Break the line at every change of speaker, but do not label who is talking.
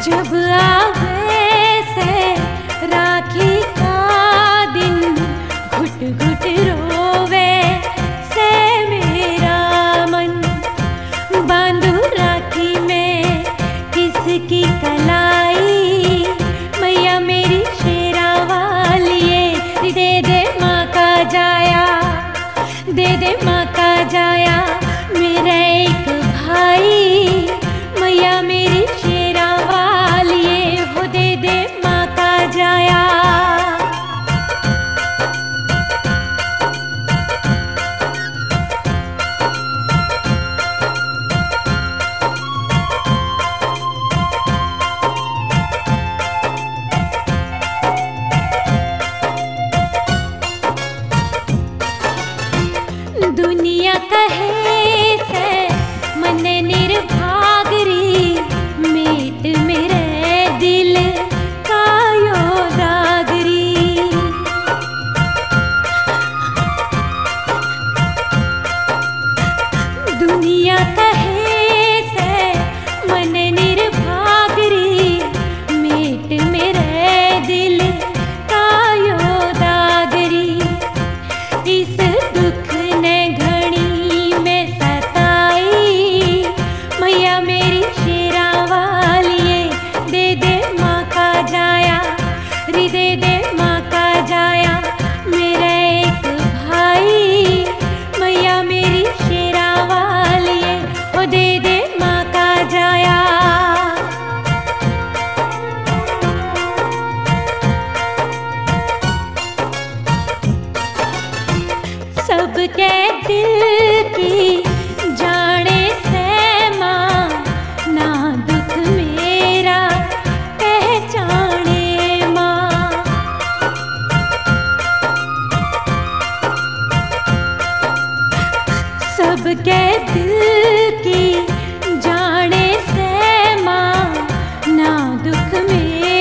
जब आवे से राखी का दिन, घुट घुट रोवे से मेरा मन। बांधू राखी में किसकी कलाई, मैया मेरी शेरा वालिए। दे दे माँ का जाया, दे दे माँ का जाया, मेरा एक भाई, मैया मेरी शेरा वालिए। हो दे दे माँ का जाया। दुनिया कहे से मन निर्भागरी, मेट मेरे दिल का योदागरी। दुनिया कहे से मन निर्भागरी, मेट मेरे दिल का योदागरी। इस दुख ने घड़ी में सताई, मैया मेरी शेरा वालिए। दे दे माँ का जाया, रे दे दे माँ का जाया, मेरा एक भाई, मैया मेरी शेरा वालिए। ओ दे दे माँ का जाया। सबके दिल की जाने से माँ, ना दुख मेरा पहचाने माँ। सबके दिल की जाने से माँ, ना दुख मेरा